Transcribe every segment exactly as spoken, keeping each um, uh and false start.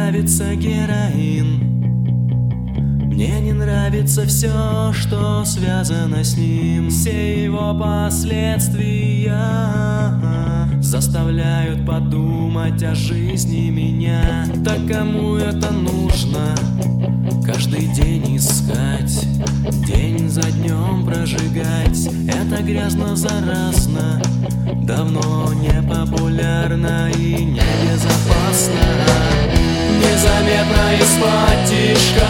нравится героин. Мне не нравится все, что связано с ним. Все его последствия заставляют подумать о жизни меня. Так кому это нужно? Каждый день искать, день за днем прожигать. Это грязно, заразно, давно не популярно и небезопасно. Незаметно из-под тишка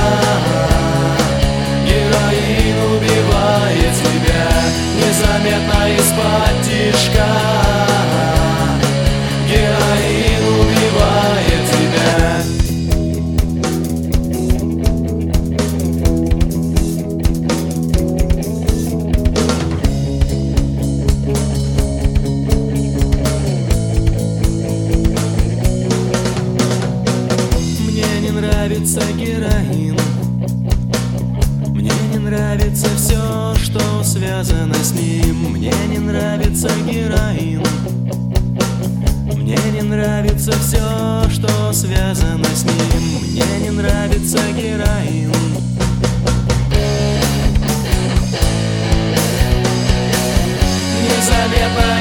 героин убивает тебя. Незаметно из-под тишка героин убивает тебя. Нравится героин. Мне не нравится все, что связано с ним. Мне не нравится героин. Мне не нравится все, что связано с ним. Мне не нравится героин. Незаметно